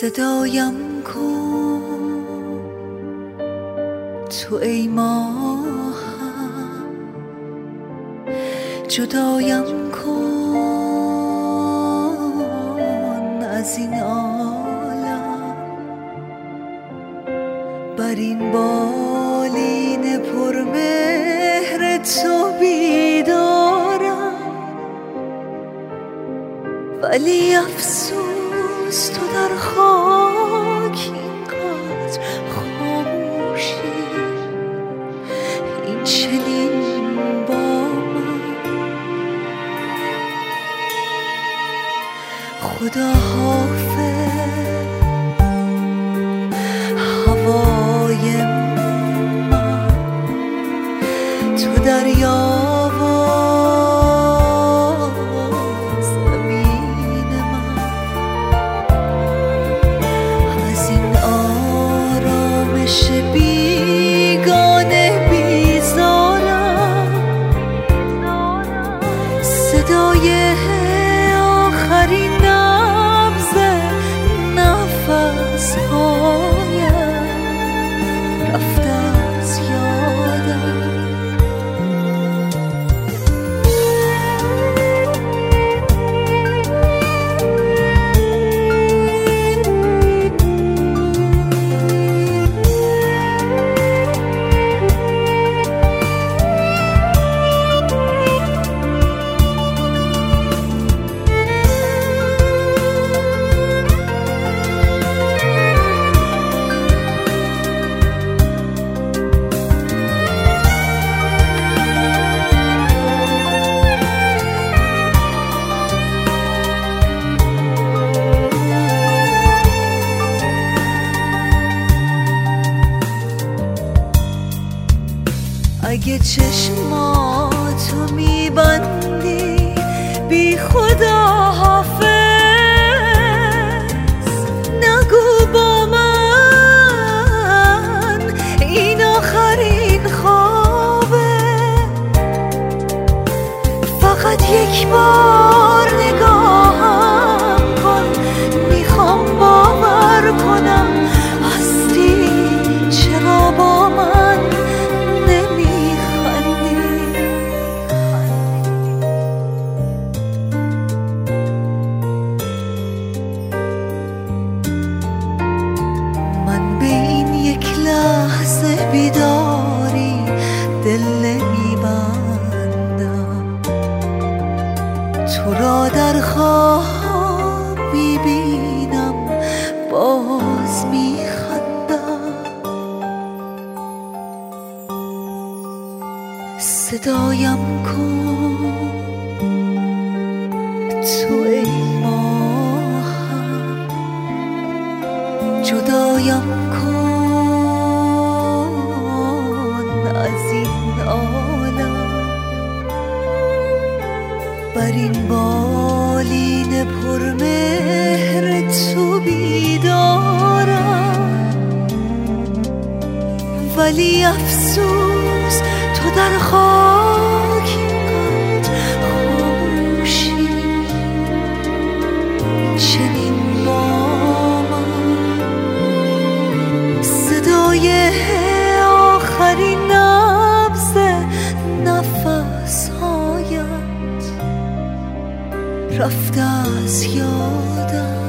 صدایم کن تو ای ماهم، جدایم کن از این عالم، بر این بالین پرمهر تو بیدارم. ولی افسوس تو در خاک اینقدر خاموشی، این چنین با من. خدا حافظ هوای من، تو دریا بیگانه بیزارم. صدای آخرین نبض نفس هایم رفته از یادم. اگه چشماتو میبندی بی خدا حافظ، نگو با من این آخرین خوابه. فقط یک بار نگاهم کن، میخوام باور کنم هستی، چرا با من بیداری دل نمیبندم. تو را در خواب میبینم باز میخندم. صدایم کن تو ای ماهم، جدایم کن از این عالم، بر این بالین پرمهر تو بیدارم. ولی افسوس تو در خاک اینقدر خاموشی، چنین با من. صدای آخرین نبض نفس هایت رفته از یادم.